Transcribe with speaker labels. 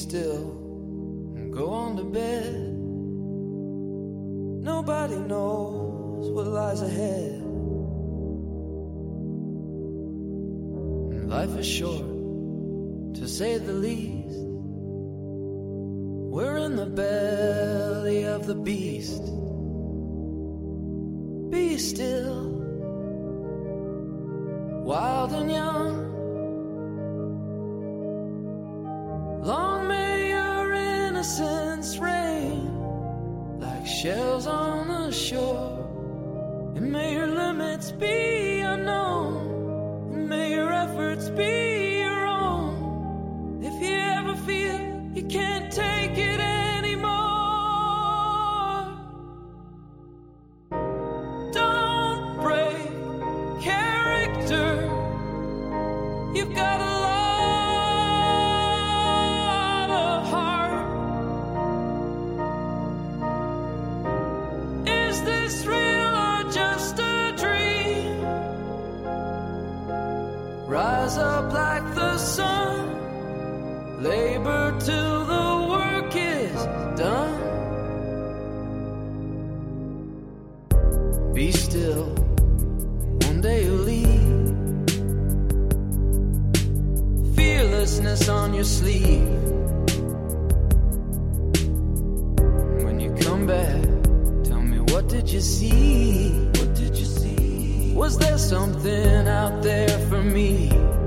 Speaker 1: still and go on to bed. Nobody knows what lies ahead. And life is short, to say the least. We're in the belly of the beast. Be still, wild and young. Long may your innocence reign like shells on the shore. And may your limits be unknown, and may your efforts be your own. If you ever feel you can't take it anymore, don't break character. You've got a lot of heart. Is this real or just a dream? Rise up like the sun, labor till the work is done. Be still, one day you'll leave. Fearlessness on your sleeve. When you come back, tell me, what did you see? What did you see? Was there something out there for me?